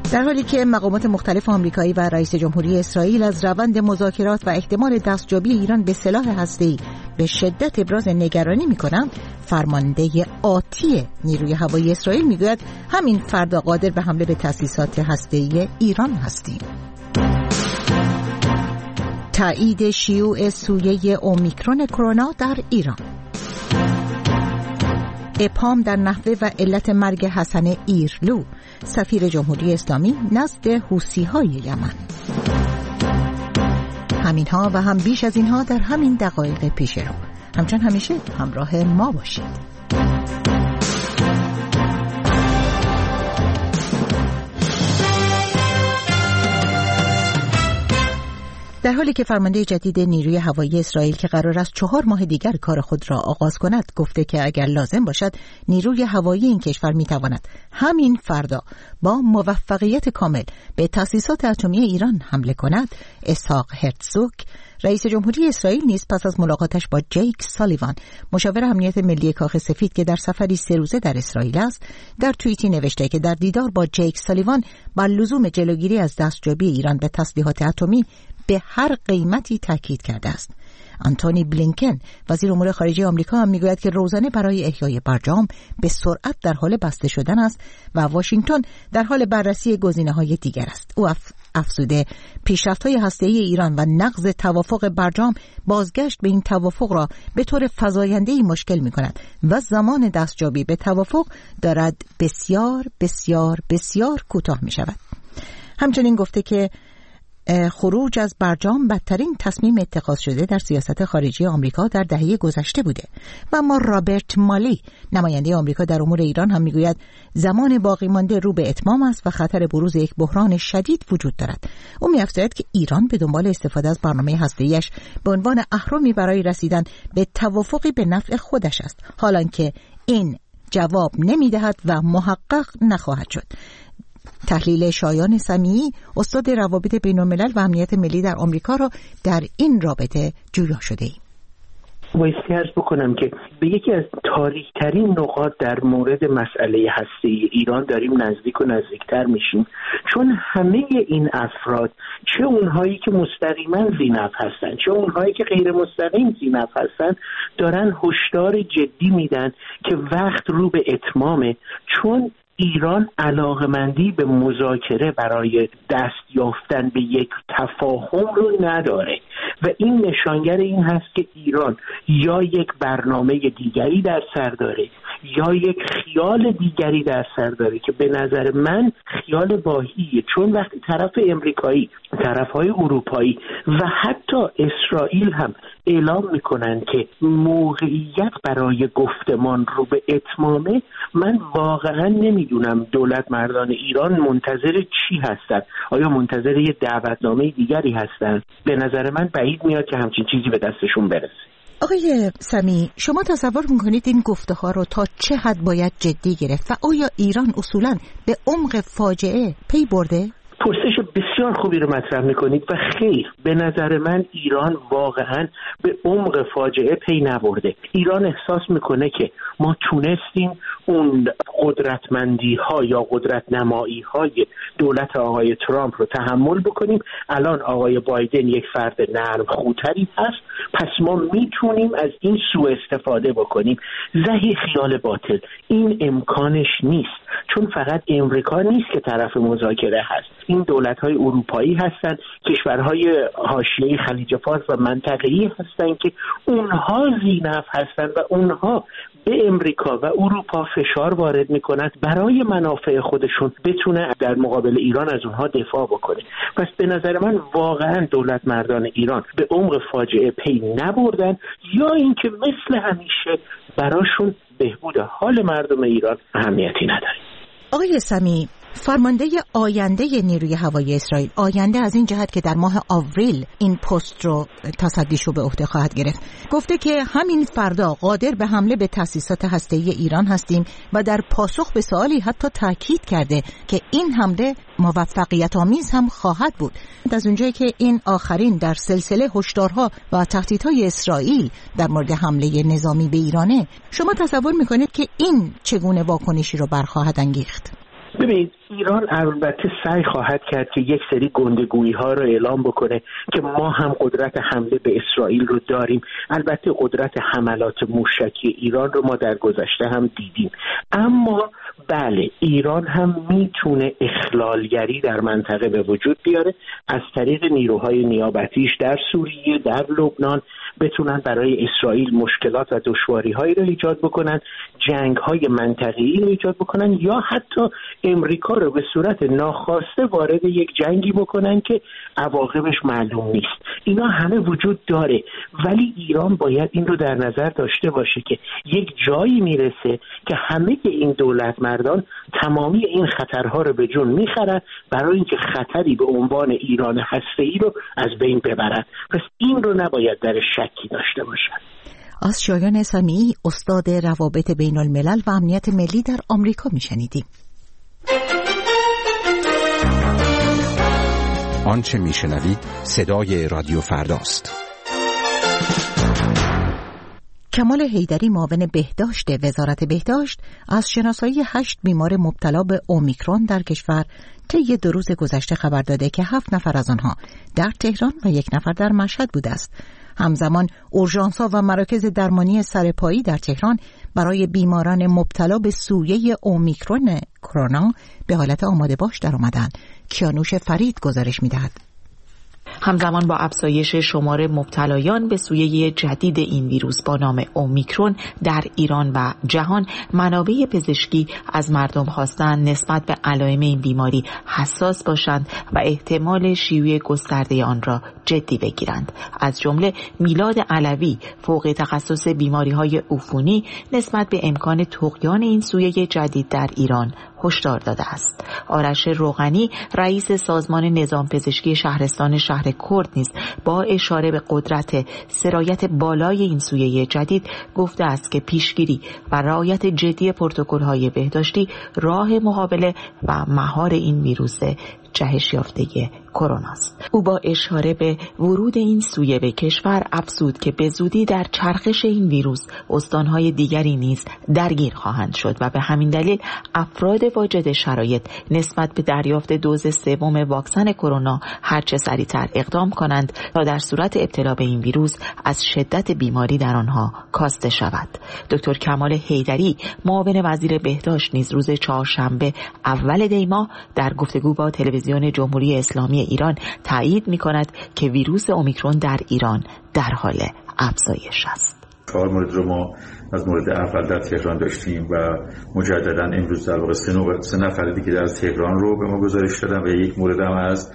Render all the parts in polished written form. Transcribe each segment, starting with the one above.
در حالی که مقامات مختلف آمریکایی و رئیس جمهوری اسرائیل از روند مذاکرات و احتمال دستیابی ایران به سلاح هسته‌ای به شدت ابراز نگرانی می‌کنند، فرمانده آتی نیروی هوایی اسرائیل میگوید همین فردا قادر به حمله به تأسیسات هسته‌ای ایران هستیم. تایید شیوع سویه اومیکرون کرونا در ایران. ابهام در نحوه و علت مرگ حسن ایرلو، سفیر جمهوری اسلامی نزد حوثی‌های یمن. همینها و هم بیش از اینها در همین دقایق پیش رو. همچنان همیشه همراه ما باشید. در حالی که فرمانده جدید نیروی هوایی اسرائیل که قرار است 4 ماه دیگر کار خود را آغاز کند گفته که اگر لازم باشد نیروی هوایی این کشور میتواند همین فردا با موفقیت کامل به تأسیسات اتمی ایران حمله کند، اسحاق هرتزوگ رئیس جمهوری اسرائیل نیز پس از ملاقاتش با جیک سالیوان مشاور امنیت ملی کاخ سفید که در سفری 3 روزه در اسرائیل است، در توییتی نوشته که در دیدار با جیک سالیوان بر لزوم جلوگیری از دستیابی ایران به تسلیحات اتمی به هر قیمتی تاکید کرده است. آنتونی بلینکن وزیر امور خارجه آمریکا هم میگوید که روزانه برای احیای برجام به سرعت در حال بسته شدن است و واشنگتن در حال بررسی گزینه‌های دیگر است. او افزوده پیشرفت‌های هسته‌ای ایران و نقض توافق برجام بازگشت به این توافق را به طور فزاینده‌ای مشکل می‌کند و زمان دستیابی به توافق دارد بسیار بسیار بسیار کوتاه می‌شود. همچنین گفته که خروج از برجام بدترین تصمیم اتخاذ شده در سیاست خارجی آمریکا در دهه گذشته بوده و اما رابرت مالی نماینده آمریکا در امور ایران هم میگوید زمان باقی مانده رو به اتمام است و خطر بروز یک بحران شدید وجود دارد. او می‌افزاید که ایران به دنبال استفاده از برنامه هسته‌ایش به عنوان اهرمی برای رسیدن به توافقی به نفع خودش است، حالانکه این جواب نمی‌دهد و محقق نخواهد شد. تحلیل شایان سمیعی استاد روابط بین‌الملل و امنیت ملی در آمریکا را در این رابطه جویا شده ایم. بایستی عرض بکنم که به یکی از تاریک‌ترین نقاط در مورد مسئله هسته‌ای ایران داریم نزدیک و نزدیکتر میشیم، چون همه این افراد، چه اونهایی که مستقیما ذی‌نفع هستن چه اونهایی که غیر مستقیم ذی‌نفع هستن، دارن هشدار جدی میدن که وقت رو به اتمامه، چون ایران علاقمندی به مذاکره برای دست یافتن به یک تفاهم رو نداره و این نشانگر این هست که ایران یا یک برنامه دیگری در سر داره یا یک خیال دیگری در سر داره که به نظر من خیال واهیه، چون وقتی طرف امریکایی، طرفهای اروپایی و حتی اسرائیل هم اعلام میکنن که موقعیت برای گفتمان رو به اتمامه، من واقعا نمیدونم دولت مردان ایران منتظر چی هستن. آیا منتظر یه دعوتنامه دیگری هستن؟ به نظر من بعید میاد که همچین چیزی به دستشون برسه. آقای سمیع، شما تصور میکنید این گفته ها رو تا چه حد باید جدی گرفت و آیا ایران اصولاً به عمق فاجعه پی برده؟ پرسش بسیار خوبی رو مطرح میکنید و خیر، به نظر من ایران واقعا به عمق فاجعه پی نبرده. ایران احساس میکنه که ما تونستیم اون قدرتمندی ها یا قدرت نمایی های دولت آقای ترامپ رو تحمل بکنیم. الان آقای بایدن یک فرد نرم خوتری هست، پس ما میتونیم از این سوء استفاده بکنیم. زهی خیال باطل، این امکانش نیست، چون فقط امریکا نیست که طرف مذاکره هست، این دولت‌های اروپایی هستند، کشورهای حاشیه خلیج فارس و منطقه‌ای هستند که اونها ذی‌نفع هستند و اونها به امریکا و اروپا فشار وارد میکنند برای منافع خودشون بتونه در مقابل ایران از اونها دفاع بکنه. پس به نظر من واقعا دولت مردان ایران به عمق فاجعه پی نبردن، یا اینکه مثل همیشه براشون بهبود حال مردم ایران اهمیتی نداره. آقای سمیع، فرمانده آینده نیروی هوایی اسرائیل، آینده از این جهت که در ماه آوریل این پست رو تصدیشو به عهده خواهد گرفت، گفته که همین فردا قادر به حمله به تأسیسات هسته‌ای ایران هستیم و در پاسخ به سوالی حتی تاکید کرده که این حمله موفقیت آمیز هم خواهد بود. از اونجایی که این آخرین در سلسله هشدارها و تهدیدهای اسرائیل در مورد حمله نظامی به ایرانه، شما تصور میکنید که این چگونه واکنشی رو برخواهد انگیخت؟ ببینید ایران البته سعی خواهد کرد که یک سری گندگویی ها رو اعلام بکنه که ما هم قدرت حمله به اسرائیل رو داریم. البته قدرت حملات موشکی ایران رو ما در گذشته هم دیدیم، اما بله ایران هم میتونه اخلالگری در منطقه به وجود بیاره از طریق نیروهای نیابتیش در سوریه، در لبنان، بتونن برای اسرائیل مشکلات و دشواری‌هایی رو ایجاد بکنن، جنگ‌های منطقه‌ای رو ایجاد بکنن، یا حتی امریکا رو به صورت ناخواسته وارد یک جنگی بکنن که عواقبش معلوم نیست. اینا همه وجود داره، ولی ایران باید این رو در نظر داشته باشه که یک جایی میرسه که همه این دولت مردان تمامی این خطرها رو به جون میخرن برای اینکه خطری به عنوان ایران هسته‌ای رو از بین ببرن. پس این رو نباید در شکی داشته باشن. از شایان سمیعی، استاد روابط بین الملل و امنیت ملی در آمریکا میشنیدیم. آنچه میشنوید صدای رادیو فرداست. کمال حیدری، معاون بهداشت وزارت بهداشت، از شناسایی 8 بیمار مبتلا به اومیکرون در کشور طی 2 روز گذشته خبر داده که 7 نفر از آنها در تهران و 1 نفر در مشهد بوده است. همزمان اورژانس‌ها و مراکز درمانی سرپایی در تهران برای بیماران مبتلا به سویه اومیکرون کرونا به حالت آماده باش در آمدند. کیانوش فرید گزارش می‌دهد. همزمان با افزایش شمار مبتلایان به سویه جدید این ویروس با نام اومیکرون در ایران و جهان، منابع پزشکی از مردم خواستند نسبت به علائم این بیماری حساس باشند و احتمال شیوع گسترده آن را جدی بگیرند. از جمله میلاد علوی، فوق تخصص بیماری‌های عفونی، نسبت به امکان طغیان این سویه جدید در ایران هشدار داده است. آرش روغنی، رئیس سازمان نظام پزشکی شهرستان شهر کرد، نیز با اشاره به قدرت سرایت بالای این سویه جدید گفته است که پیشگیری و رعایت جدی پروتکل‌های بهداشتی راه مقابله و مهار این ویروس جهش یافته کرونا است. او با اشاره به ورود این سویه به کشور افزود که به زودی در چرخش این ویروس استانهای دیگری نیز درگیر خواهند شد و به همین دلیل افراد واجد شرایط نسبت به دریافت دوز سوم واکسن کرونا هرچه سریعتر اقدام کنند تا در صورت ابتلا به این ویروس از شدت بیماری در آنها کاسته شود. دکتر کمال حیدری، معاون وزیر بهداشت، نیز روز چهارشنبه اول دی ماه در گفتگو با تلویزیون جمهوری اسلامی ایران تایید می‌کند که ویروس اومیکرون در ایران در حال افزایش است. 4 مورد رو ما از مورد اول در تهران داشتیم و مجددا امروز در واقع 3 نفر دیگه در تهران رو به ما گزارش دادن و 1 مورد هم از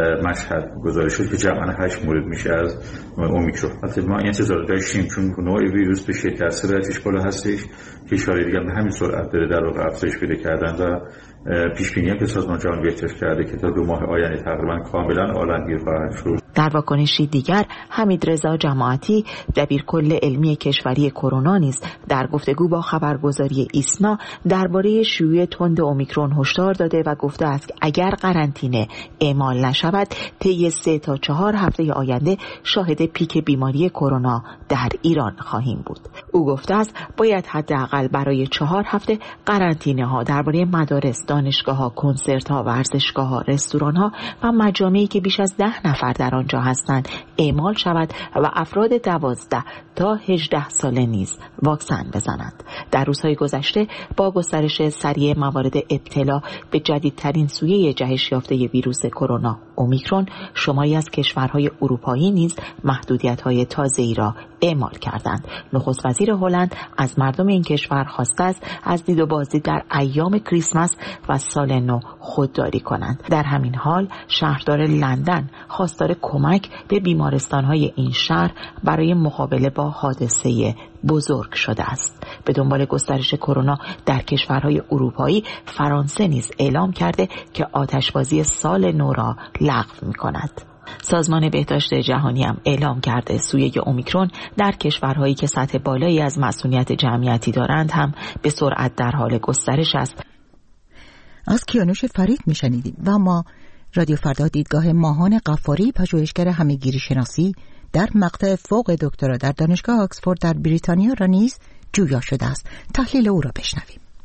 مشهد گزارش شد که جمعاً 8 مورد میشه از اومیکرون. البته ما این انتظار داشتیم چون نوع ویروس به شدت سرعتش بالا هستش، کشورهای دیگه به همین سرعت داره در واقع افزایش پیدا کردن و پیش بینی هم که سازمان جهانی بهداشت کرده که تا 2 ماه آینده تقریبا کاملا عالمگیر خواهد شد. در واکنشی دیگر، حمید رضا جماعتی، دبیرکل علمی کشوری کرونا، نیز در گفتگو با خبرگزاری ایسنا درباره شیوع تند اومیکرون هشدار داده و گفته است که اگر قرنطینه اعمال نشود، طی 3 تا 4 هفته آینده شاهد پیک بیماری کرونا در ایران خواهیم بود. او گفته است باید حداقل برای 4 هفته قرنطینه ها درباره مدارس، دانشگاه ها، کنسرت ها، ورزشگاه ها، رستوران ها و مجامعی که بیش از 10 نفر در آنجا هستند اعمال شود و افراد 12 تا 18 ساله نیز واکسن بزنند. در روزهای گذشته با گسترش سریع موارد ابتلا به جدیدترین سویه جهش یافته ویروس کرونا اومیکرون، شماری از کشورهای اروپایی نیز محدودیت‌های تازه‌ای را اعمال کردند. نخست وزیر هلند از مردم این کشور خواسته است از دید و بازدید در ایام کریسمس و سال نو خودداری کنند. در همین حال شهردار لندن خواستار کمک به بیمارستان‌های این شهر برای مقابله با حادثه بزرگ شده است. به دنبال گسترش کرونا در کشورهای اروپایی، فرانسه نیز اعلام کرده که آتشبازی سال نو را لغو می‌کند. سازمان بهداشت جهانی هم اعلام کرده سویه اومیکرون در کشورهایی که سطح بالایی از مسئولیت جمعیتی دارند هم به سرعت در حال گسترش است. از کیانوش فرید میشنیدیم. و ما رادیو فردا دیدگاه ماهان غفاری، پژوهشگر همه‌گیری شناسی در مقطع فوق دکترا در دانشگاه آکسفورد در بریتانیا را نیز جویا شده است. تحلیل او را بشنویم.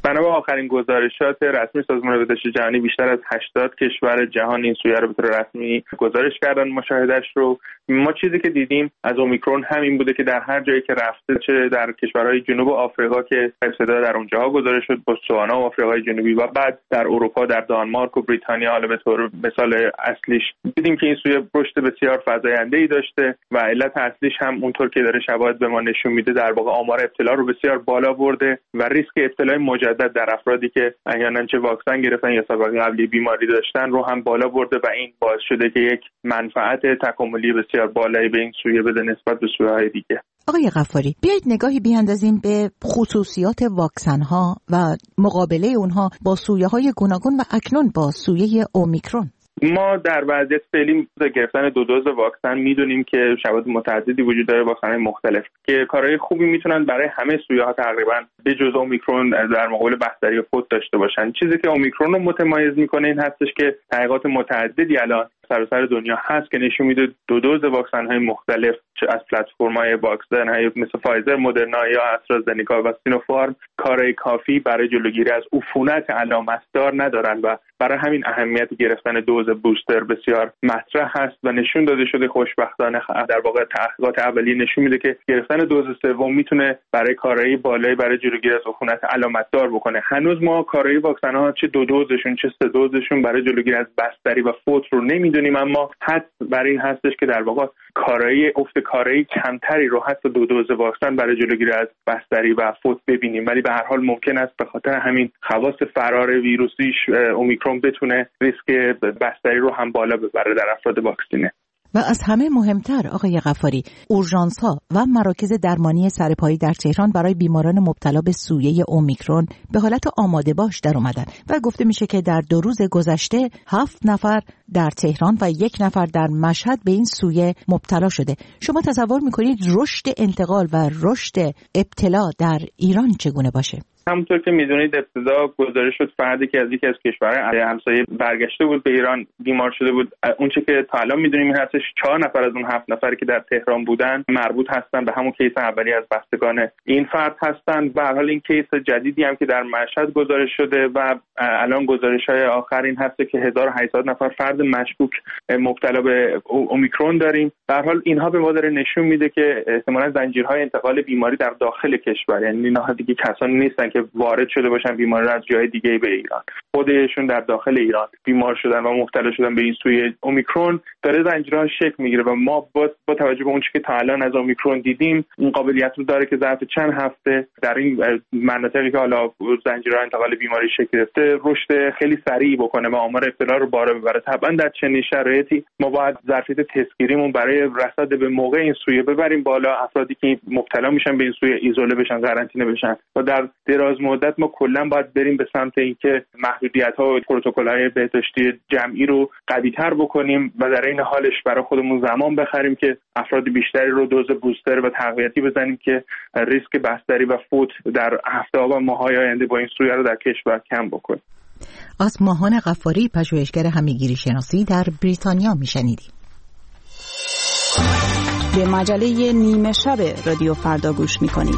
بنا به آخرین گزارشات رسمی سازمان بهداشت جهانی بیشتر از 80 کشور جهان این سویه رو به طور رسمی گزارش کردن مشاهدهش رو. ما چیزی که دیدیم از اومیکرون همین بوده که در هر جایی که رفته، چه در کشورهای جنوب آفریقا که ابتدا در اونجاها گزارش شد، بوتسوانا و آفریقای جنوبی، و بعد در اروپا در دانمارک و بریتانیا، حالا به طور مثال اصلیش دیدیم که این سویه رشد بسیار فزاینده‌ای داشته و علت اصلیش هم اونطور که داره شواهد به ما نشون میده در واقع آمار ابتلا رو بسیار بالا برده و ریسک ابتلای مجدد در افرادی که احیانا چه واکسن گرفتن یا سابقه قبلی بیماری داشتن رو هم بالا برده و این باعث شده که یک منفعت تکاملی بسیار بالایی به این سویه بده نسبت به سویه‌های دیگه. آقای غفاری، بیایید نگاهی بیاندازیم به خصوصیات واکسن‌ها و مقابله اونها با سویه‌های گوناگون و اکنون با سویه اومیکرون. ما در وضعیت فعلی گرفتن 2 دوز واکسن میدونیم که شواهد متعددی وجود داره، واکسن‌های مختلف که کارهای خوبی میتونن برای همه سویه‌ها تقریبا به جز اومیکرون در مقابل بستری فوت داشته باشن. چیزی که اومیکرون رو متمایز میکنه این هستش که تحقیقات متعددی الان سراسر دنیا هست که نشون میده 2 دوز واکسن‌های مختلف از پلتفرم‌های واکسن‌های مثل فایزر، مدرنا یا آسترازنیکا و سینوفارم کارهای کافی برای جلوگیری از عفونت علامتدار ندارن و برای همین اهمیت گرفتن دوز بوستر بسیار مطرح هست و نشون داده شده خوشبختانه در واقع تحقیقات اولیه نشون میده که گرفتن دوز سوم میتونه برای کارایی بالایی برای جلوگیری از عفونت علامتدار بکنه. هنوز ما کارایی واکسن‌ها چه 2 دوزشون چه 3 دوزشون برای جلوگیری از بستری و فوت رو نمیدونیم، اما حد برای این هستش که در واقع کارایی افت کارایی کمتری رو حتی 2 دوز واکسن برای جلوگیری از بستری و فوت ببینیم، ولی به هر حال ممکن است به خاطر همین خواص فرار ویروسیش اومیکرون بتونه ریسک بستری رو هم بالا ببره در افراد واکسینه. و از همه مهمتر آقای غفاری، اورژانس‌ها و مراکز درمانی سرپایی در تهران برای بیماران مبتلا به سویه اومیکرون به حالت آماده باش در اومدن و گفته میشه که در 2 روز گذشته 7 نفر در تهران و 1 نفر در مشهد به این سویه مبتلا شده. شما تصور میکنید رشد انتقال و رشد ابتلا در ایران چگونه باشه؟ همونطور که میدونید ابتدا گزارش شد فردی که از یکی از کشورهای همسایه برگشته بود به ایران بیمار شده بود. اونچه که تا الان میدونیم این هستش 4 نفر از اون 7 نفری که در تهران بودن مربوط هستن به همون کیس اولی از بستگان این فرد هستن. به هر حال این کیس جدیدی هم که در مشهد گزارش شده و الان گزارش‌های آخر این هست که 1800 نفر فرد مشکوک مبتلا به اومیکرون داریم. به هر حال اینها به ما داره نشون میده که احتمالاً زنجیرهای انتقال بیماری در داخل کشور، یعنی اینها دیگه کسانی نیستن که وارد شده باشن بیماری از جای دیگه به ایران، خودشون در داخل ایران بیمار شدن و مبتلا شدن به این سویه اومیکرون، داره زنجیرها شکل میگیره و ما با توجه به اون چیزی که تا الان از اومیکرون دیدیم این قابلیت رو داره که ظرف چند هفته در این مناطقی که حالا زنجیرها انتقال بیماری شکل گرفته رشد خیلی سریعی بکنه و آمار ابتلا رو بالا ببره. طبعا در چنین شرایطی ما باید ظرفیت تستگیریمون برای رصد به موقع این سویه ببریم بالا، افرادی که مبتلا میشن به این سویه ایزوله بشن، قرنطینه بشن و در دراز مدت ما کلا باید بریم به سمت اینکه محدودیت‌ها و پروتکل‌های بهداشتی جمعی رو قوی‌تر بکنیم و در این حالش برای خودمون زمان بخریم که افراد بیشتری رو دوز بوستر و تقویتی بزنیم که ریسک بستری و فوت در هفته‌ها و ماه‌های آینده با این سویه رو در کشور کم بکنیم. از ماهان غفاری، پژوهشگر همه‌گیری شناسی در بریتانیا میشنیدیم. به مجله نیمه شب رادیو فردا گوش میکنید.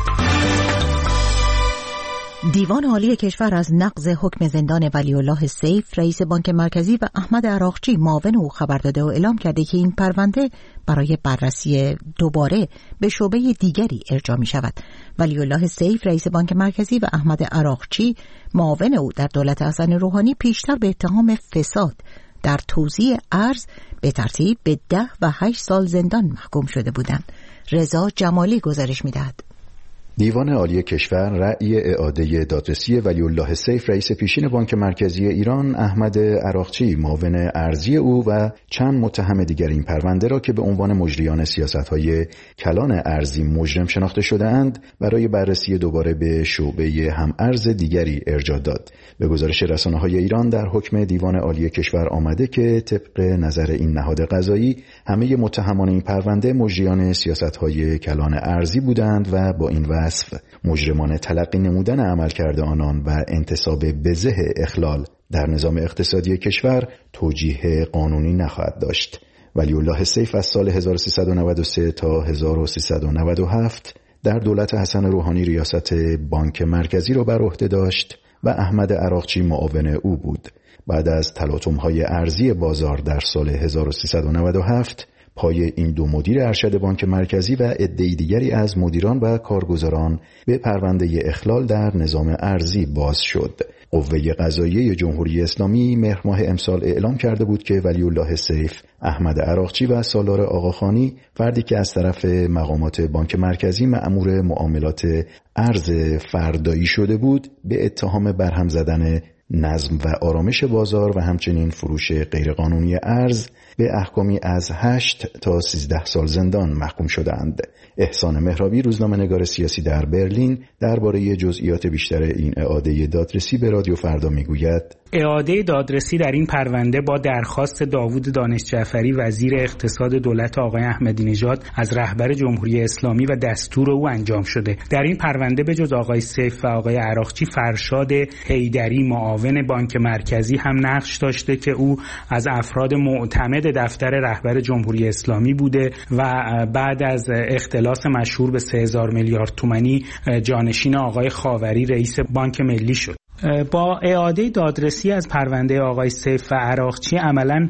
دیوان عالی کشور از نقض حکم زندان ولی‌الله سیف رئیس بانک مرکزی و احمد عراقچی معاون او خبر داده و اعلام کرده که این پرونده برای بررسی دوباره به شعبه دیگری ارجاع می شود. ولی‌الله سیف رئیس بانک مرکزی و احمد عراقچی معاون او در دولت حسن روحانی پیشتر به اتهام فساد در توزیع ارز به ترتیب به 10 و 8 سال زندان محکوم شده بودند. رضا جمالی گزارش می‌دهد. دیوان عالی کشور رأی اعاده دادرسی ولی‌الله سیف رئیس پیشین بانک مرکزی ایران، احمد عراقچی معاون ارزی او و چند متهم دیگر این پرونده را که به عنوان مجریان سیاست‌های کلان ارزی مجرم شناخته شده‌اند برای بررسی دوباره به شعبه هم ارز دیگری ارجاع داد. به گزارش رسانه‌های ایران در حکم دیوان عالی کشور آمده که طبق نظر این نهاد قضایی همه متهمان این پرونده مجریان سیاست‌های کلان ارزی بودند و با این وصف مجرمانه تلقی نمودن عملکرد آنان و انتصاب بزه اخلال در نظام اقتصادی کشور توجیه قانونی نخواهد داشت. ولی‌الله سیف از سال 1393 تا 1397 در دولت حسن روحانی ریاست بانک مرکزی را بر عهده داشت و احمد عراقچی معاون او بود. بعد از تلاطم‌های ارزی بازار در سال 1397 پای این دو مدیر ارشد بانک مرکزی و عده‌ای دیگری از مدیران و کارگزاران به پرونده اخلال در نظام ارزی باز شد. قوه قضاییه جمهوری اسلامی مهر ماه امسال اعلام کرده بود که ولی الله سیف، احمد عراقچی و سالار آقاخانی، فردی که از طرف مقامات بانک مرکزی مأمور معاملات ارز فردایی شده بود، به اتهام برهم زدن نظم و آرامش بازار و همچنین فروش غیرقانونی ارز به احکامی از 8 تا 13 سال زندان محکوم شدند. احسان مهرابی، روزنامه‌نگار سیاسی در برلین، درباره جزئیات بیشتر این اعاده دادرسی به رادیو فردا میگوید: اعاده دادرسی در این پرونده با درخواست داوود دانش جعفری وزیر اقتصاد دولت آقای احمدی نژاد از رهبر جمهوری اسلامی و دستور او انجام شده. در این پرونده به جز آقای سیف و آقای عراقچی، فرشاد حیدری معاون بانک مرکزی هم نقش داشته که او از افراد معتمد دفتر رهبر جمهوری اسلامی بوده و بعد از اختلاس مشهور به 3000 میلیارد تومانی جانشین آقای خاوری رئیس بانک ملی شد. با اعاده دادرسی از پرونده آقای سیف و عراقچی عملاً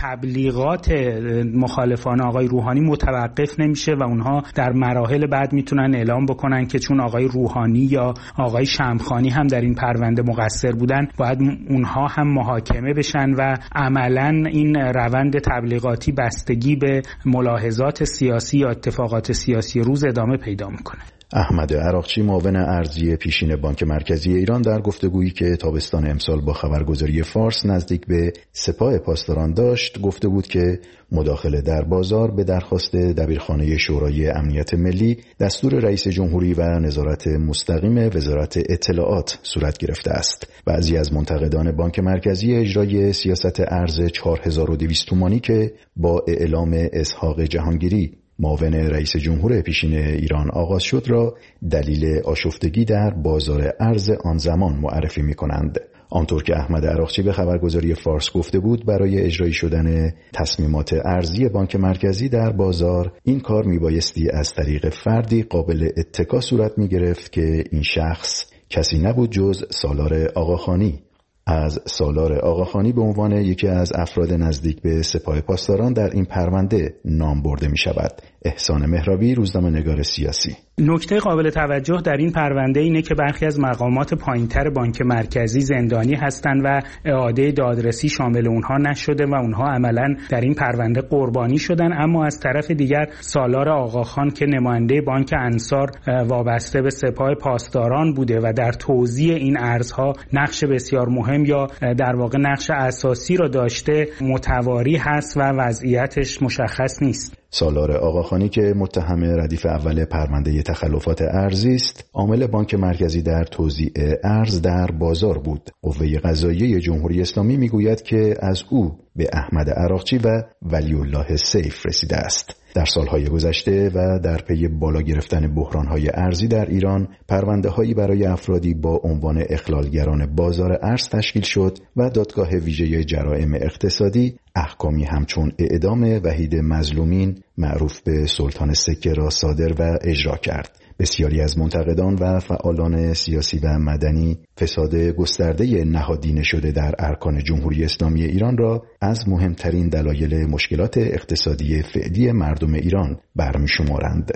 تبلیغات مخالفان آقای روحانی متوقف نمیشه و اونها در مراحل بعد میتونن اعلام بکنن که چون آقای روحانی یا آقای شمخانی هم در این پرونده مقصر بودن، باید اونها هم محاکمه بشن و عملاً این روند تبلیغاتی بستگی به ملاحظات سیاسی یا اتفاقات سیاسی روز ادامه پیدا میکنه. احمد عراقچی، معاون ارزی پیشین بانک مرکزی ایران، در گفتگویی که تابستان امسال با خبرگزاری فارس نزدیک به سپاه پاسداران داشت، گفته بود که مداخله در بازار به درخواست دبیرخانه شورای امنیت ملی، دستور رئیس جمهوری و نظارت مستقیم وزارت اطلاعات صورت گرفته است. بعضی از منتقدان بانک مرکزی اجرای سیاست ارز 4200 تومانی که با اعلام اسحاق جهانگیری معاون رئیس جمهور پیشین ایران آغاز شد را دلیل آشفتگی در بازار ارز آن زمان معرفی می کنند. آنطور که احمد عراقچی به خبرگزاری فارس گفته بود، برای اجرایی شدن تصمیمات ارزی بانک مرکزی در بازار، این کار می بایستی از طریق فردی قابل اتکا صورت می گرفت که این شخص کسی نبود جز سالار آقاخانی. از سالار آقاخانی به عنوان یکی از افراد نزدیک به سپاه پاسداران در این پرونده نام برده می شود. احسان مهرابی، روزنامه‌نگار سیاسی. نکته قابل توجه در این پرونده اینه که برخی از مقامات پایینتر بانک مرکزی زندانی هستند و اعاده دادرسی شامل اونها نشده و اونها عملاً در این پرونده قربانی شدن. اما از طرف دیگر سالار آقاخان که نماینده بانک انصار وابسته به سپاه پاسداران بوده و در توزیع این ارزها نقش بسیار مهم یا در واقع نقش اساسی را داشته، متواری هست و وضعیتش مشخص نیست. سالار آقاخانی که متهم ردیف اول پرونده تخلفات ارزی است، عامل بانک مرکزی در توزیع ارز در بازار بود. قوه قضاییه جمهوری اسلامی میگوید که از او به احمد عراقچی و ولی الله سیف رسیده است. در سالهای گذشته و در پی بالا گرفتن بحرانهای ارزی در ایران، پرونده‌هایی برای افرادی با عنوان اخلالگران بازار ارز تشکیل شد و دادگاه ویژه جرایم اقتصادی احکامی همچون اعدام وحید مظلومین معروف به سلطان سکه را صادر و اجرا کرد. بسیاری از منتقدان و فعالان سیاسی و مدنی فساد گسترده نهادینه شده در ارکان جمهوری اسلامی ایران را از مهمترین دلایل مشکلات اقتصادی فعلی مردم ایران برمی‌شمارند.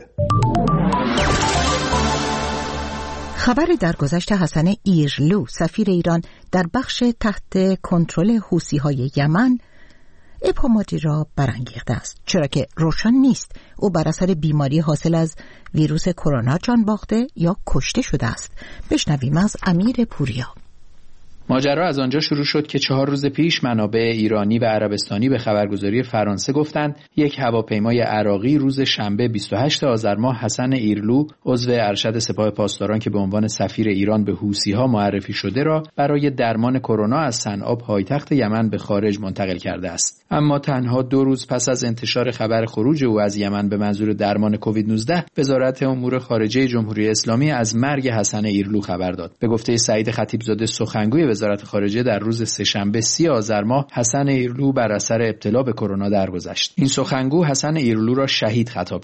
خبر درگذشت حسن ایرلو، سفیر ایران در بخش تحت کنترل حوثی‌های یمن، ابهاماتی را برانگیخته است، چرا که روشن نیست او بر اثر بیماری حاصل از ویروس کرونا جان باخته یا کشته شده است. بشنویم از امیر پوریا. ماجرا از آنجا شروع شد که 4 روز پیش منابع ایرانی و عربستانی به خبرگزاری فرانسه گفتند یک هواپیمای عراقی روز شنبه 28 آذر ماه حسن ایرلو، عضو ارشد سپاه پاسداران که به عنوان سفیر ایران به حوثی‌ها معرفی شده را برای درمان کرونا از صنعا پایتخت یمن به خارج منتقل کرده است. اما تنها 2 روز پس از انتشار خبر خروج او از یمن به منظور درمان کووید 19، وزارت امور خارجه جمهوری اسلامی از مرگ حسن ایرلو خبر داد. به گفته سعید خطیبزاده، سخنگوی وزارت خارجه، در روز سه‌شنبه 30 آذر ماه حسن ایرلو بر اثر ابتلا به کرونا درگذشت. این سخنگو حسن ایرلو را شهید خطاب کرد.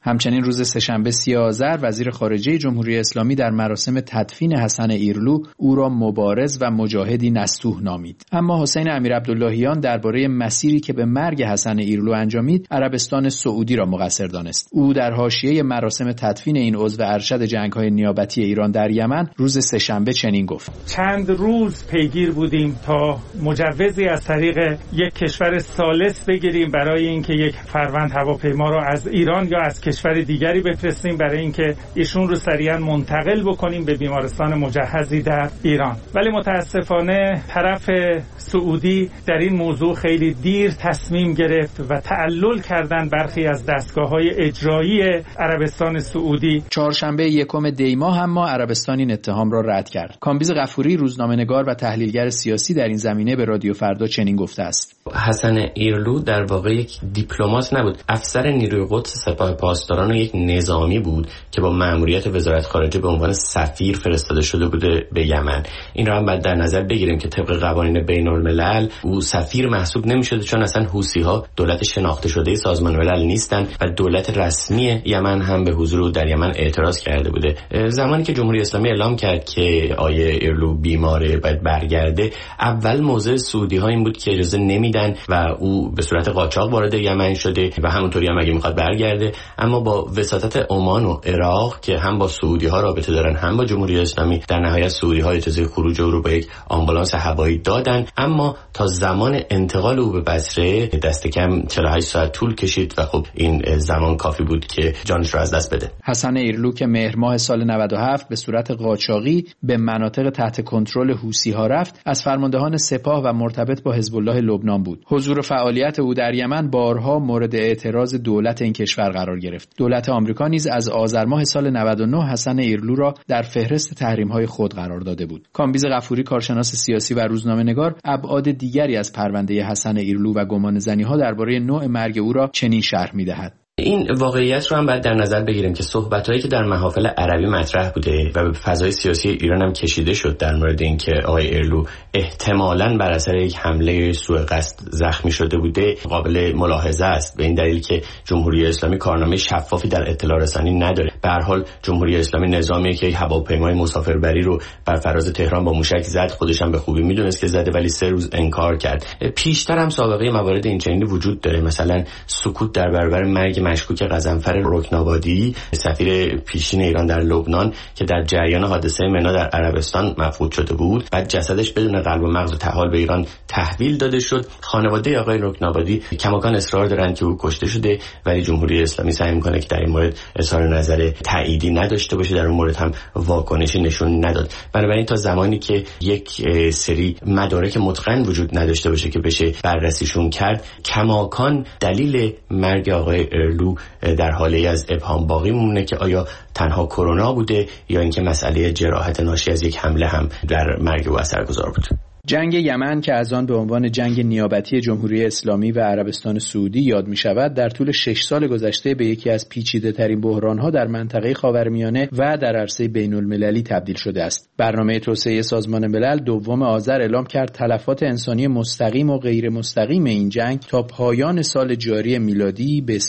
همچنین روز سه‌شنبه 30 آذر وزیر خارجه جمهوری اسلامی در مراسم تدفین حسن ایرلو او را مبارز و مجاهدی نستوه نامید. اما حسین امیرعبداللهیان درباره مسیری که به مرگ حسن ایرلو انجامید عربستان سعودی را مقصر دانست. او در حاشیه مراسم تدفین این عضو ارشد جنگ‌های نیابتی ایران در یمن روز سه‌شنبه چنین گفت: چند روز پیگیر بودیم تا مجوزی از طریق یک کشور ثالث بگیریم برای اینکه یک فروند هواپیما را از ایران یا از کشور دیگری بفرستیم برای اینکه ایشون رو سریعا منتقل بکنیم به بیمارستان مجهزی در ایران. ولی متاسفانه طرف سعودی در این موضوع خیلی دیر تصمیم گرفت و تعلل کردن برخی از دستگاه‌های اجرایی عربستان سعودی. چهارشنبه 1 دی ماه اما عربستان این اتهام را رد کرد. کامبیز غفوری روزنامه‌نگار و تحلیلگر سیاسی در این زمینه به رادیو فردا چنین گفته است: حسن ایرلو در واقع یک دیپلمات نبود، افسر نیروی قدس سپاه پاسداران و یک نظامی بود که با مأموریت وزارت خارجه به عنوان سفیر فرستاده شده بوده به یمن. این را هم باید در نظر بگیریم که طبق قوانین بین‌الملل او سفیر محسوب نمی‌شده، چون اصلا حوثی‌ها دولت شناخته شده سازمان ملل نیستن و دولت رسمی یمن هم به حضور او در یمن اعتراض کرده بوده. زمانی که جمهوری اسلامی اعلام کرد که آیه ایرلو بیماره باید برگرده، اول موضع سعودی‌ها این بود که اجازه نمیدن و او به صورت قاچاق وارد یمن شده و همونطوری هم اگه میخواد برگرده. اما با وساطت عمان و عراق که هم با سعودی‌ها رابطه دارن هم با جمهوری اسلامی، در نهایت سعودی‌ها اجازه خروج او رو با یک آمبولانس هوایی دادن. اما تا زمان انتقال او به بصره دست کم 48 ساعت طول کشید و خب این زمان کافی بود که جانش را از دست بده. حسن ایرلو که مهر ماه سال 97 به صورت قاچاقی به مناطق تحت کنترل حوثی‌ها رفت، از فرماندهان سپاه و مرتبط با حزب الله لبنان بود. حضور و فعالیت او در یمن بارها مورد اعتراض دولت این کشور قرار گرفت. دولت آمریکا نیز از آذر ماه سال 99 حسن ایرلو را در فهرست تحریم‌های خود قرار داده بود. کامبیز غفوری کارشناس سیاسی و روزنامه‌نگار ابعاد دیگری از پرونده حسن ایرلو و گمانه‌زنی‌ها درباره نوع مرگ او را چنین شرح می‌دهد: این واقعیت رو هم باید در نظر بگیریم که صحبتایی که در محافل عربی مطرح بوده و به فضای سیاسی ایران هم کشیده شد در مورد اینکه آقای ایرلو احتمالاً بر اثر یک حمله سوء قصد زخمی شده بوده قابل ملاحظه است، به این دلیل که جمهوری اسلامی کارنامه شفافی در اطلاع رسانی نداره. به هر حال جمهوری اسلامی نظامیه که یک هواپیمای مسافربری رو بر فراز تهران با موشک زد، خودش هم به خوبی میدونست که زده ولی 3 روز انکار کرد. پیشتر هم سابقه موارد اینچنینی وجود داره، مثلا سکوت در برابر مرگ مشکوک غضنفر رکنابادی سفیر پیشین ایران در لبنان که در جریان حادثه منا در عربستان مفقود شده بود، بعد جسدش بدون قلب و مغز و تحال به ایران تحویل داده شد. خانواده آقای رکنابادی کماکان اصرار دارن که او کشته شده، ولی جمهوری اسلامی سعی میکنه که در این مورد اظهار نظر تأییدی نداشته باشه، در اون مورد هم واکنشی نشون نداد. بنابراین تا زمانی که یک سری مدارک متقن وجود نداشته باشه که بشه بررسیشون کرد، کماکان دلیل مرگ آقای ایرلو در حاله از ابهام باقی مونه که آیا تنها کرونا بوده یا اینکه مسئله جراحت ناشی از یک حمله هم در مرگ او اثرگذار بود. جنگ یمن که از آن به عنوان جنگ نیابتی جمهوری اسلامی و عربستان سعودی یاد می شود، در طول 6 سال گذشته به یکی از پیچیده‌ترین بحران‌ها در منطقه خاورمیانه و در عرصه بین‌المللی تبدیل شده است. برنامه توسعه سازمان ملل 2 آذر اعلام کرد تلفات انسانی مستقیم و غیر مستقیم این جنگ تا پایان سال جاری میلادی به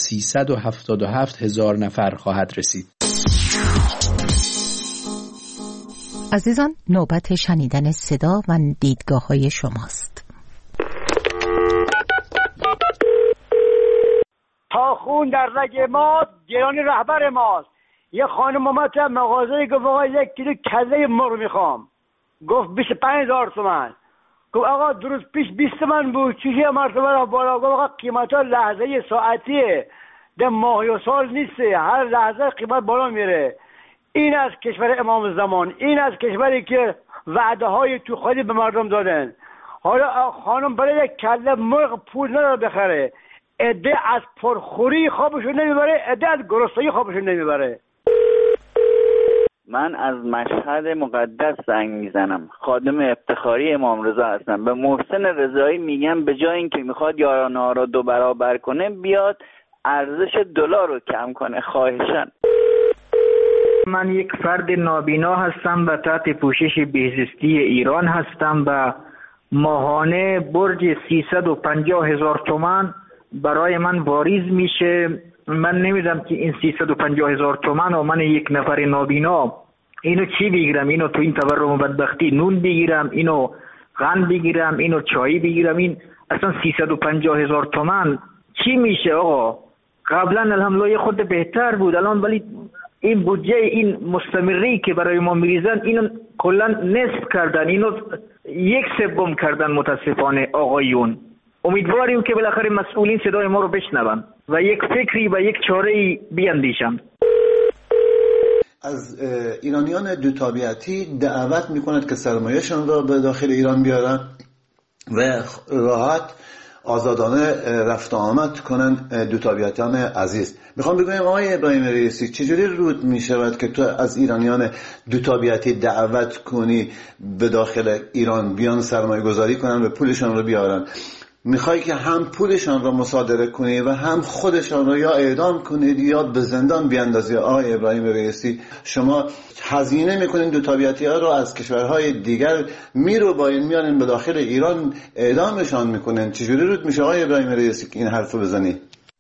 377,000 نفر خواهد رسید. عزیزان، نوبت شنیدن صدا و دیدگاه‌های شماست. تا خون در رگ ما گرانی رهبر ماست. یه خانم اومد تو مغازه گفت آقا 1 کیلو کله مرغ میخوام. گفت 25,000 تومان. گفت آقا درست پیش 20 تومن بود، چیزی مرتبه رفت بالا. گفت آقا قیمتا لحظه ساعتیه، ده ماه و سال نیسته، هر لحظه قیمت بالا میره. این از کشور امام زمان، این از کشوری که وعده های تو خودی به مردم دادن. حالا خانم برای یک کله مرغ پول نداره بخره، عده از پرخوری خوابشون نمیبره، عده از گرسنگی خوابشون نمیبره. من از مشهد مقدس زنگ میزنم، خادم افتخاری امام رضا هستم. به محسن رضایی میگم به جای اینکه میخواد یارانه ها رو 2 برابر کنه، بیاد ارزش دلار رو کم کنه خواهشاً. من یک فرد نابینا هستم و تحت پوشش بهزیستی ایران هستم و ماهانه برج 350,000 تومان برای من واریز میشه من نمیدونم که این 350,000 تومان و من یک نفر نابینا اینو چی بگیرم؟ اینو تو این تورم و بدبختی نون بگیرم، اینو قند بگیرم، اینو چای بگیرم؟ این اصلا 350,000 تومان چی میشه آقا؟ قبلا الحمدلله خود بهتر بود، الان ولی این بودجه این مستمری که برای ما میریزن اینو کلا نصف کردن، اینو 1/3 کردن متاسفانه آقایون. امیدواریم که بالاخره مسئولین صدای ما رو بشنون و یک فکری و یک چاره‌ای بیاندیشن. از ایرانیان دو تابعیتی دعوت میکند که سرمایه‌شان را به داخل ایران بیارن و راحت آزادانه رفت آمد کنند دو تابعیتان عزیز. میخوام بگویم آقای ابراهیم رئیسی چجوری رود میشود که تو از ایرانیان دو تابعیتی دعوت کنی به داخل ایران بیان سرمایه گذاری کنن و پولشان رو بیارن؟ میخوای که هم پولشان رو مصادره کنی و هم خودشان رو یا اعدام کنید یا به زندان بیاندازی. آقای ابراهیم رئیسی شما هزینه میکنین دو تابعیتی ها رو از کشورهای دیگر میارن به داخل ایران اعدامشان میکنن. چجوری رود میشه آقای ابراهیم رئیسی که این حرفو بزنی؟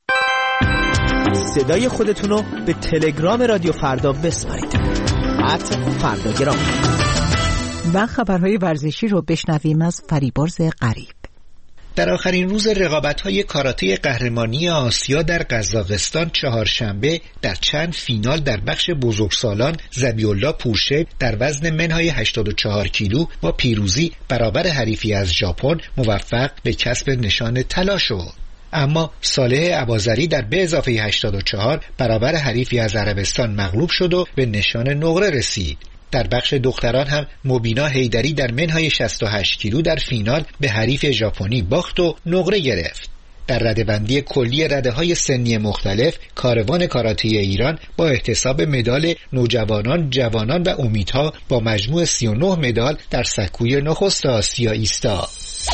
صدای خودتون رو به تلگرام رادیو فردا بسپارید. @فرداگرام. و خبرهای ورزشی رو بشنویم از فریبرز غریب. در آخرین روز رقابت‌های کاراته قهرمانی آسیا در قزاقستان چهارشنبه در چند فینال در بخش بزرگسالان ذبیح‌الله پورشب در وزن منهای 84 کیلو با پیروزی برابر حریفی از ژاپن موفق به کسب نشان طلا شد. اما صالح اباظری در به اضافه 84 برابر حریفی از عربستان مغلوب شد و به نشان نقره رسید. در بخش دختران هم مبینا حیدری در منهای 68 کیلو در فینال به حریف ژاپنی باخت و نقره گرفت. در رده‌بندی کلی رده‌های سنی مختلف کاروان کاراته ایران با احتساب مدال نوجوانان، جوانان و امیدها با مجموع 39 مدال در سکوی نخست آسیا ایستاد.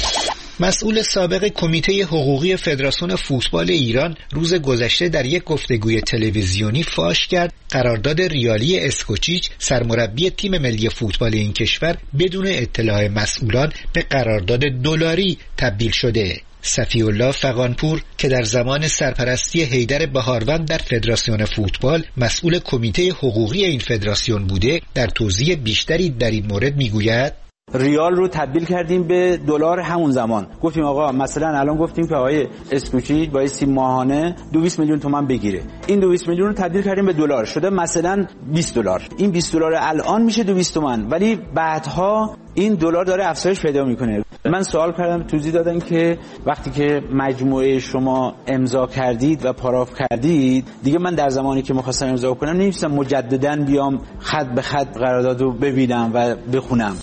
مسئول سابق کمیته حقوقی فدراسیون فوتبال ایران روز گذشته در یک گفتگوی تلویزیونی فاش کرد قرارداد ریالی اسکوچیچ سرمربی تیم ملی فوتبال این کشور بدون اطلاع مسئولان به قرارداد دلاری تبدیل شده. صفی‌الله فغانپور که در زمان سرپرستی حیدر بهاروند در فدراسیون فوتبال مسئول کمیته حقوقی این فدراسیون بوده در توضیح بیشتری در این مورد میگوید ریال رو تبدیل کردیم به دلار همون زمان. گفتیم آقا مثلا الان گفتیم که آقای اسکوچی بایستی ماهانه 200 میلیون تومان بگیره. این 200 میلیون رو تبدیل کردیم به دلار، شده مثلا $20. این $20 الان میشه 200 تومان، ولی بعدها این دلار داره افزایش پیدا میکنه. من سوال کردم، توضیح دادن که وقتی که مجموعه شما امضا کردید و پاراف کردید دیگه من در زمانی که می‌خواستم امضا کنم نمی‌تونم مجدداً بیام خط به خط قراردادو ببینم و بخونم.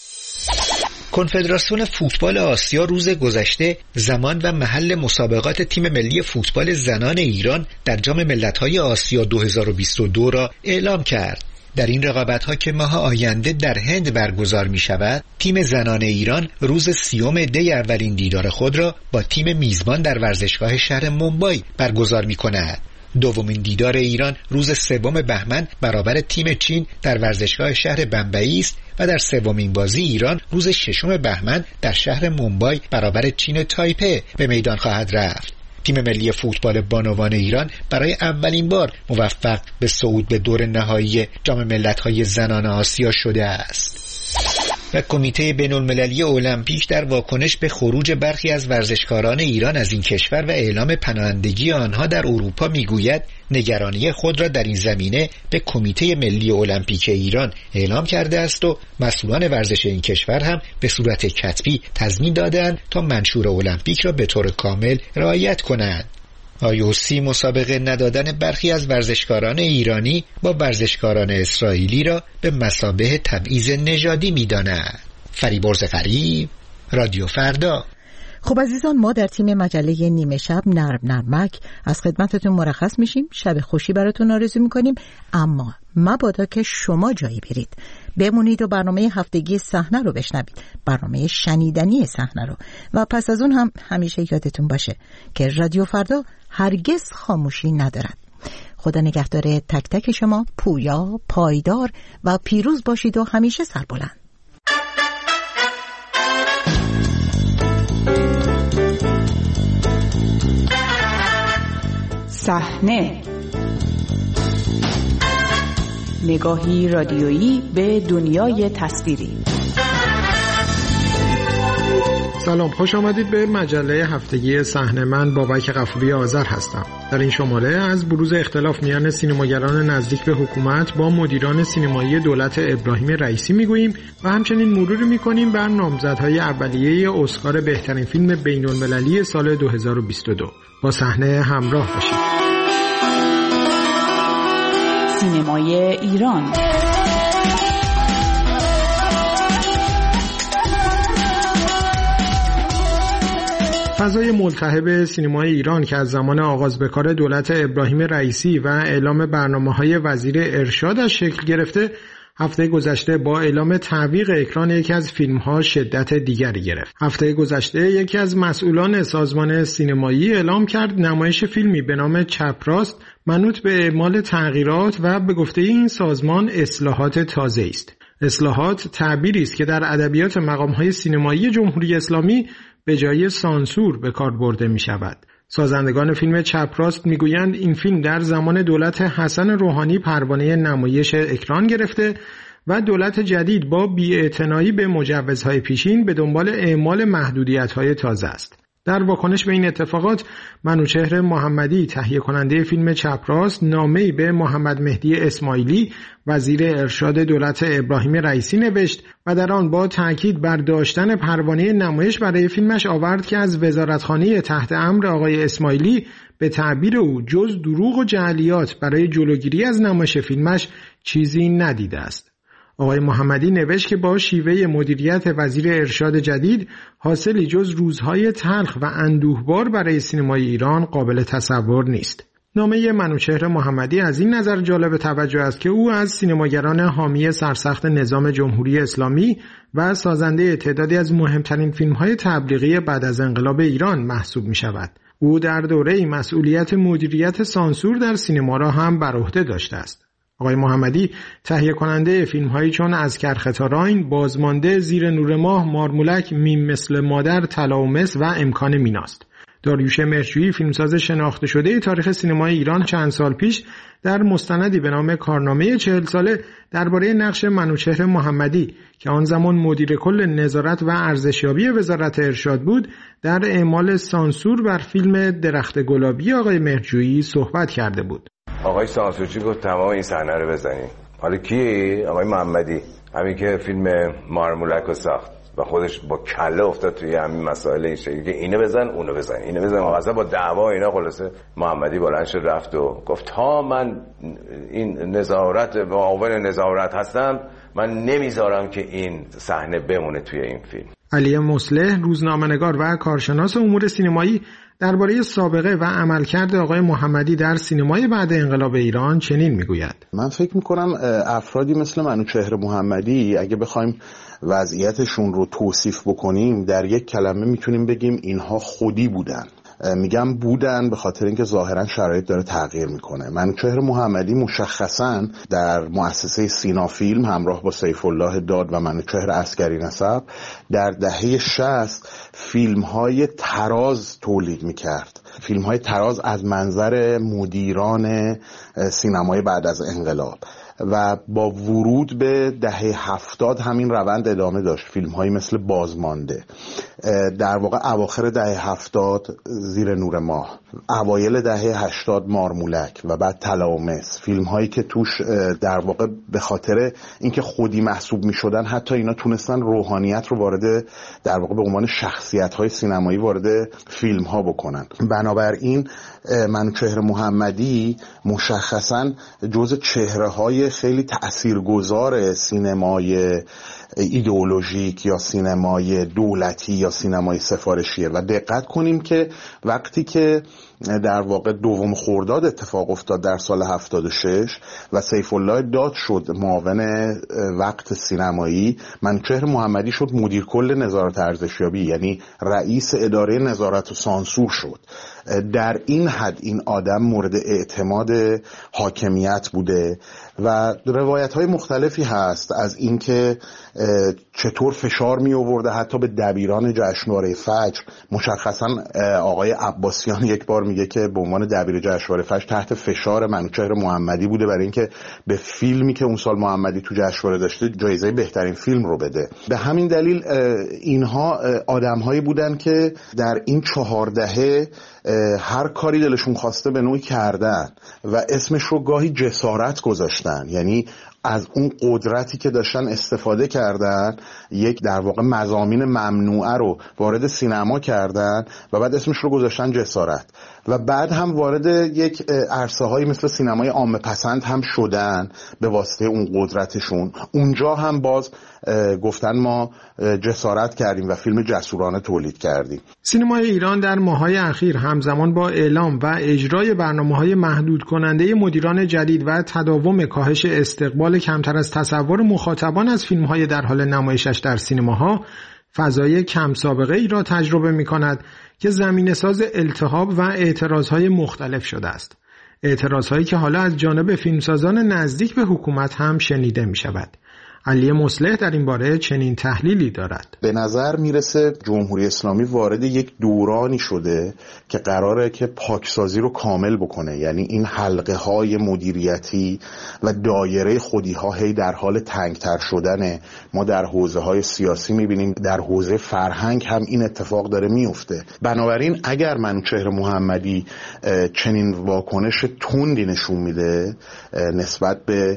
کنفدراسیون فوتبال آسیا روز گذشته زمان و محل مسابقات تیم ملی فوتبال زنان ایران در جام ملت‌های آسیا 2022 را اعلام کرد. در این رقابت‌ها که ماه آینده در هند برگزار می‌شود، تیم زنان ایران روز 30 دی اولین دیدار خود را با تیم میزبان در ورزشگاه شهر مومبای برگزار می‌کند. دومین دیدار ایران روز 3 بهمن برابر تیم چین در ورزشگاه شهر بمبئی است و در سومین بازی ایران روز 6 بهمن در شهر مومبای برابر چین تایپه به میدان خواهد رفت. تیم ملی فوتبال بانوان ایران برای اولین بار موفق به صعود به دور نهایی جام ملت‌های زنان آسیا شده است. و کمیته بین‌المللی المپیک در واکنش به خروج برخی از ورزشکاران ایران از این کشور و اعلام پناهندگی آنها در اروپا میگوید نگرانی خود را در این زمینه به کمیته ملی المپیک ایران اعلام کرده است و مسئولان ورزش این کشور هم به صورت کتبی تضمین دادند تا منشور المپیک را به طور کامل رعایت کنند. IOC مسابقه ندادن برخی از ورزشکاران ایرانی با ورزشکاران اسرائیلی را به مثابه تبعیض نژادی می‌داند. فریبرز غریب، رادیو فردا. خب عزیزان، ما در تیم مجله نیمه شب نرمک از خدمتتون مرخص میشیم. شب خوشی براتون آرزو میکنیم، اما مبادا که شما جایی برید بمونید و برنامه هفتگی صحنه رو بشنوید، برنامه شنیدنی صحنه رو. و پس از اون هم همیشه یادتون باشه که رادیو فردا هرگز خاموشی ندارد. خدا نگهدار تک تک شما، پویا، پایدار و پیروز باشید و همیشه سربلند. صحنه نگاهی رادیویی به دنیای تصویری. سلام، خوش آمدید به مجله هفتگی صحنه. من بابک غفوری آذر هستم. در این شماره از بروز اختلاف میان سینماگران نزدیک به حکومت با مدیران سینمایی دولت ابراهیم رئیسی میگوییم و همچنین مروری میکنیم بر نامزدهای اولیه اسکار بهترین فیلم بین‌المللی سال 2022. با صحنه همراه باشید. سینمای ایران. فضای ملتهب سینمای ایران که از زمان آغاز به کار دولت ابراهیم رئیسی و اعلام برنامه‌های وزیر ارشادش شکل گرفته، هفته گذشته با اعلام تعویق اکران یکی از فیلم‌ها شدت دیگری گرفت. هفته گذشته یکی از مسئولان سازمان سینمایی اعلام کرد نمایش فیلمی به نام چپ راست منوط به اعمال تغییرات و به گفته این سازمان اصلاحات تازه است. اصلاحات تعبیری است که در ادبیات مقام‌های سینمایی جمهوری اسلامی به جای سانسور به کار برده می شود. سازندگان فیلم چپ راست می گویند این فیلم در زمان دولت حسن روحانی پروانه نمایش اکران گرفته و دولت جدید با بی‌اعتنایی به مجوزهای پیشین به دنبال اعمال محدودیت‌های تازه است. در واکنش به این اتفاقات، منوچهر محمدی تهیه کننده فیلم چپ راست نامه‌ای به محمد مهدی اسماعیلی وزیر ارشاد دولت ابراهیم رئیسی نوشت و در آن با تاکید بر داشتن پروانه نمایش برای فیلمش آورد که از وزارتخانه تحت امر آقای اسماعیلی به تعبیر او جز دروغ و جعلیات برای جلوگیری از نمایش فیلمش چیزی ندیده است. آقای محمدی نوشت که با شیوه مدیریت وزیر ارشاد جدید حاصلی جز روزهای تلخ و اندوهبار برای سینمای ایران قابل تصور نیست. نامه منوچهر محمدی از این نظر جالب توجه است که او از سینماگران حامی سرسخت نظام جمهوری اسلامی و سازنده تعدادی از مهمترین فیلم‌های تبلیغی بعد از انقلاب ایران محسوب می‌شود. او در دوره مسئولیت مدیریت سانسور در سینما را هم بر عهده داشته است. آقای محمدی تهیه کننده فیلم‌هایی چون از کرختاراین، بازمانده، زیر نور ماه، مارمولک، میم مثل مادر، طلا و مس و امکان میناست. داریوش مهرجویی فیلمساز شناخته شده تاریخ سینمای ایران چند سال پیش در مستندی به نام کارنامه 40 ساله درباره نقش منوچهر محمدی که آن زمان مدیر کل نظارت و ارزشیابی وزارت ارشاد بود در اعمال سانسور بر فیلم درخت گلابی آقای مهرجویی صحبت کرده بود. آقای سانسورچی گفت تمام این صحنه رو بزنید. حالا کی؟ آقای محمدی، همین که فیلم مارمولک رو ساخت و خودش با کله افتاد توی همین مسائل این شکلی که اینو بزن اونو بزن اینو بزن، اصلا با دعوا اینا. خلاصه محمدی بلند شد رفت و گفت تا من این نظارت معاون نظارت هستم من نمیذارم که این صحنه بمونه توی این فیلم. علی مصلح روزنامه‌نگار و کارشناس امور سینمایی درباره سابقه و عملکرد آقای محمدی در سینمای بعد انقلاب ایران چنین میگوید: من فکر میکنم افرادی مثل منوچهر محمدی اگه بخوایم وضعیتشون رو توصیف بکنیم در یک کلمه میتونیم بگیم اینها خودی بودن. میگم بودن به خاطر اینکه ظاهرا شرایط داره تغییر میکنه. منوچهر محمدی مشخصا در مؤسسه سینا فیلم همراه با سیف الله داد و منوچهر عسکری نسب در دهه 60 فیلم‌های تراز تولید میکرد. فیلم‌های تراز از منظر مدیران سینمای بعد از انقلاب و با ورود به دهه 70 همین روند ادامه داشت. فیلم‌هایی مثل بازمانده، در واقع اواخر دهه 70 زیر نور ماه، اوایل دهه 80 مارمولک و بعد طلا و مس، فیلم‌هایی که توش در واقع به خاطر اینکه خودی محسوب می‌شدن حتی اینا تونستن روحانیت رو وارد در واقع به عنوان شخصیت‌های سینمایی وارد فیلم‌ها بکنن. بنابراین منوچهر محمدی مشخصاً جزء چهره‌های خیلی تأثیرگذار سینمای ایدئولوژیک یا سینمای دولتی یا سینمای سفارشیه و دقت کنیم که وقتی که در واقع 2 خرداد اتفاق افتاد در سال 76 و سیف الله داد شد معاون وقت سینمایی، منوچهر محمدی شد مدیر کل نظارت ارزشیابی، یعنی رئیس اداره نظارت و سانسور شد. در این حد این آدم مورد اعتماد حاکمیت بوده و روایت‌های مختلفی هست از اینکه چطور فشار می آورده حتی به دبیران جشنواره فجر. مشخصا آقای عباسیان یک بار میگه که به عنوان دبیر جشنواره فجر تحت فشار منوچهر محمدی بوده برای اینکه به فیلمی که اون سال محمدی تو جشنواره داشته جایزه بهترین فیلم رو بده. به همین دلیل اینها آدم‌هایی بودن که در این 4 دهه هر کاری دلشون خواسته به نوعی کردن و اسمش رو گاهی جسارت گذاشتن، یعنی از اون قدرتی که داشتن استفاده کردن، یک در واقع مضامین ممنوعه رو وارد سینما کردن و بعد اسمش رو گذاشتن جسارت و بعد هم وارد یک عرصه هایی مثل سینمای عامه پسند هم شدن به واسطه اون قدرتشون. اونجا هم باز گفتن ما جسارت کردیم و فیلم جسورانه تولید کردیم. سینمای ایران در ماه‌های اخیر همزمان با اعلام و اجرای برنامه‌های محدود کننده مدیران جدید و تداوم کاهش استقبال کمتر از تصور مخاطبان از فیلم‌های در حال نمایشش در سینماها، فضای کم سابقه ای را تجربه می‌کند که زمینه‌ساز التهاب و اعتراضهای مختلف شده است. اعتراضهایی که حالا از جانب فیلمسازان نزدیک به حکومت هم شنیده می‌شود. علی مصلح در این باره چنین تحلیلی دارد. به نظر میرسه جمهوری اسلامی وارد یک دورانی شده که قراره که پاکسازی رو کامل بکنه، یعنی این حلقه های مدیریتی و دایره خودی ها هی در حال تنگتر شدنه. ما در حوزه های سیاسی میبینیم، در حوزه فرهنگ هم این اتفاق داره میفته. بنابراین اگر منوچهر محمدی چنین واکنش تندی نشون میده نسبت به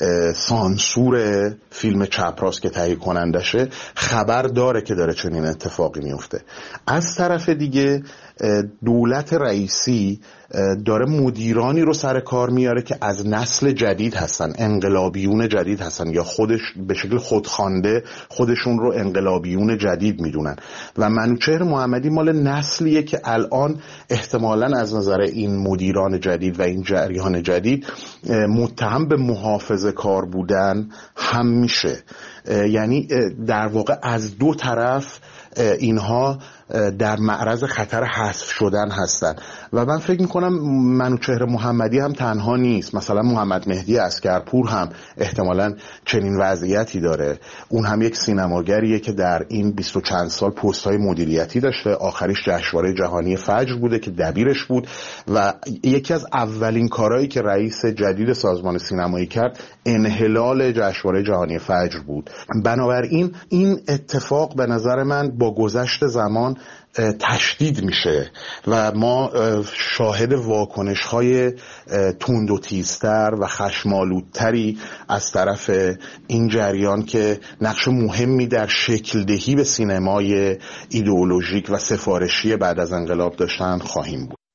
سانسور فیلم چپراست که تهیه کنندشه، خبر داره که داره چنین اتفاقی میفته. از طرف دیگه دولت رئیسی داره مدیرانی رو سر کار میاره که از نسل جدید هستن، انقلابیون جدید هستن یا خودش به شکل خودخوانده خودشون رو انقلابیون جدید میدونن و منوچهر محمدی مال نسلیه که الان احتمالاً از نظر این مدیران جدید و این جریان جدید متهم به محافظه کار بودن هم میشه. یعنی در واقع از دو طرف اینها در معرض خطر حذف شدن هستند و من فکر میکنم منوچهر محمدی هم تنها نیست. مثلا محمد مهدی عسکرپور هم احتمالاً چنین وضعیتی داره. اون هم یک سینماگریه که در این 20 و چند سال پست‌های مدیریتی داشته. آخریش جشنواره جهانی فجر بوده که دبیرش بود و یکی از اولین کارهایی که رئیس جدید سازمان سینمایی کرد انحلال جشنواره جهانی فجر بود. بنابراین این اتفاق به نظر من با گذشت زمان تشدید میشه و ما شاهد واکنش‌های تند و تیزتر و خشم‌آلودتری از طرف این جریان که نقش مهمی در شکل دهی به سینمای ایدئولوژیک و سفارشی بعد از انقلاب داشتن خواهیم بود.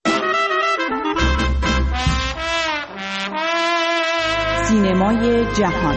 سینمای جهان.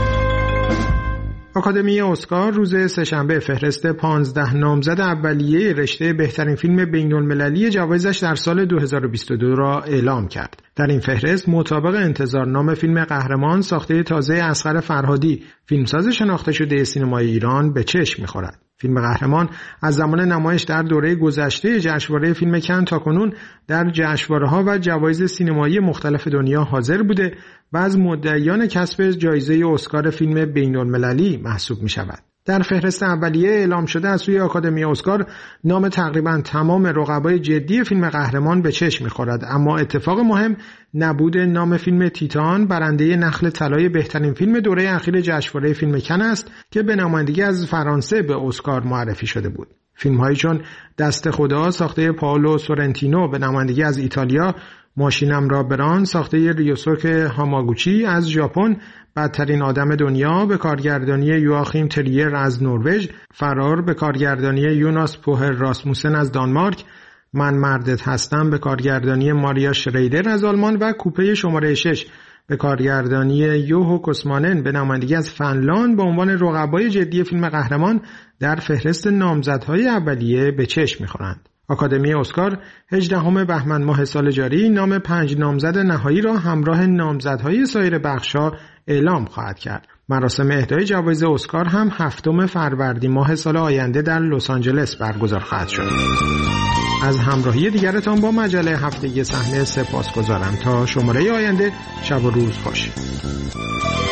آکادمی اسکار روز سه‌شنبه فهرست 15 نامزد اولیه رشته بهترین فیلم بین‌المللی جوایزش در سال 2022 را اعلام کرد. در این فهرست مطابق انتظار نام فیلم قهرمان ساخته تازه اصغر فرهادی، فیلمساز شناخته شده سینمای ایران به چشم می‌خورد. فیلم قهرمان از زمان نمایش در دوره گذشته جشنواره فیلم کن تاکنون در جشنواره‌ها و جوایز سینمایی مختلف دنیا حاضر بوده و از مدعیان کسب جایزه اسکار فیلم بین‌المللی محسوب می‌شود. در فهرست اولیه اعلام شده از سوی آکادمی اسکار نام تقریباً تمام رقبای جدی فیلم قهرمان به چشم می‌خورد، اما اتفاق مهم نبود نام فیلم تیتان برنده نخل طلای بهترین فیلم دوره اخیر جشنواره فیلم کن است که به نمایندگی از فرانسه به اسکار معرفی شده بود. فیلم‌هایی چون دست خدا ساخته پائولو سورنتینو به نمایندگی از ایتالیا، ماشینم را بران ساخته ریوسوک هاماگوچی از ژاپن، بدترین آدم دنیا به کارگردانی یواخیم تریر از نروژ، فرار به کارگردانی یوناس پوهر راسموسن از دانمارک، من مردت هستم به کارگردانی ماریا شریدر از آلمان و کوپه شماره 6 به کارگردانی یوهو کوسمانن به نمایندگی از فنلاند به عنوان رقبای جدی فیلم قهرمان در فهرست نامزدهای اولیه به چشم می‌خورند. آکادمی اسکار 18 بهمن ماه سال جاری نام 5 نامزد نهایی را همراه نامزدهای سایر بخش‌ها اعلام خواهد کرد. مراسم اهدای جوایز اسکار هم 7 فروردین ماه سال آینده در لس آنجلس برگزار خواهد شد. از همراهی دیگرتان با مجله هفتگی صحنه سپاسگزارم. تا شماره آینده، شب و روز خوش.